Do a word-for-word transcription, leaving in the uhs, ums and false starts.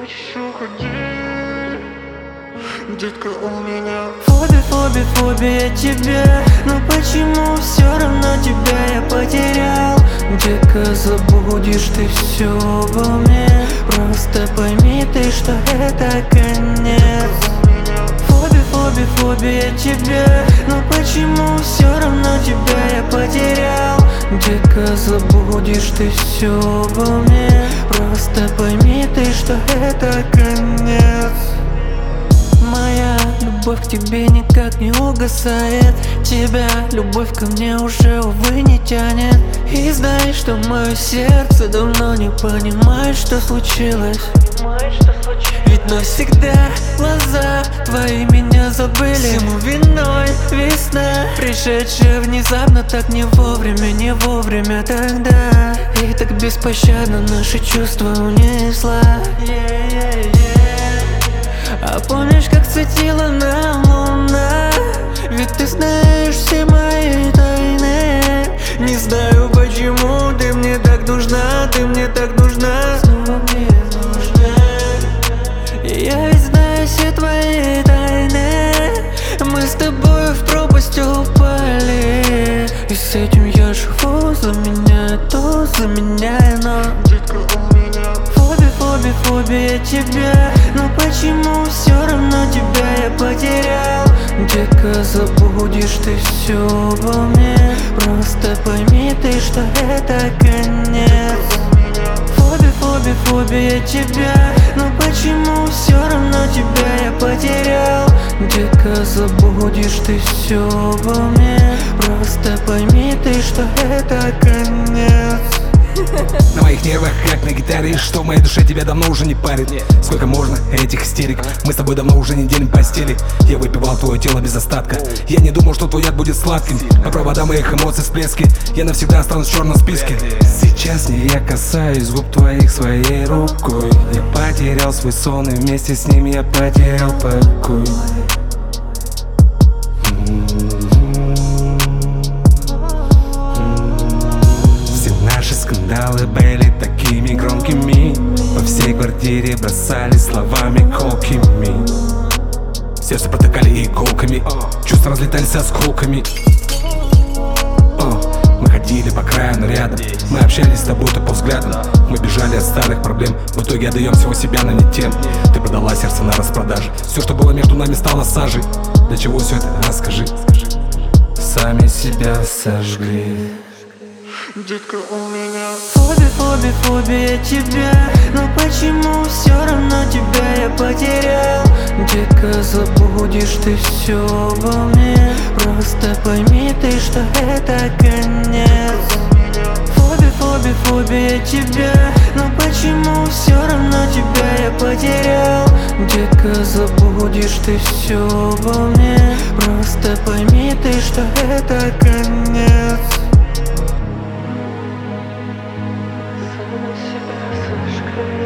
хочешь уходить, детка, у меня Фобия, фобия, фобия тебя. Но почему все равно тебя я потерял? Детка, забудешь ты все обо мне. Просто пойми ты, что это конец. Фобия, фобия, фобия тебя. Но почему все равно тебя я потерял? Детка, забудешь ты все обо мне. Просто пойми ты, что это конец. Моя любовь к тебе никак не угасает. Тебя любовь ко мне уже, увы, не тянет. И знай, что мое сердце давно не понимает, что случилось. Ведь навсегда глаза твои меня забыли. Всему виной весна, пришедшая внезапно, так не вовремя, не вовремя тогда. И так беспощадно наши чувства унесла. А помнишь, как светила нам луна? Ведь ты знаешь все мои тайны. Не знаю, почему ты мне так нужна, ты мне так нужна, снова мне нужна. Я ведь знаю все твои тайны. Мы с тобой в пропасть упали. И с этим я живу, заменяю то, заменяю, но детка, у меня фобия, фобия, фобия тебя. Но почему все равно тебя я потерял? Детка, забудешь ты все обо мне. Просто пойми ты, что это конец. Фобия, фобия, фобия тебя. Но почему все равно тебя я потерял? Детка, забудешь ты все обо мне. Просто пойми ты, что это конец. На моих нервах, как на гитаре, что в моей душе тебя давно уже не парит. Сколько можно этих истерик? Мы с тобой давно уже не делим постели. Я выпивал твое тело без остатка. Я не думал, что твой яд будет сладким. По проводам моих эмоций всплески. Я навсегда останусь в черном списке. Сейчас не я касаюсь губ твоих своей рукой. Я потерял свой сон, и вместе с ним я потерял покой. Скандалы были такими громкими. По всей квартире бросали словами колкими. Сердце протыкали иголками, чувства разлетались осколками. О, мы ходили по краю, но рядом. Мы общались с тобой то по взглядам. Мы бежали от старых проблем. В итоге отдаем всего себя, но не тем. Ты продала сердце на распродаже. Все, что было между нами, стало сажей. Для чего все это? Расскажи. Сами себя сожгли. детка, у меня Фобия, фобия, фобия тебя. Но почему все равно тебя я потерял? Детка, забудешь ты все обо мне. Просто пойми ты, что это конец. Фобия, фобия, фобия тебя. Но почему все равно тебя я потерял? Детка, забудешь ты все обо мне. Просто пойми ты, что это конец. себя сожгли.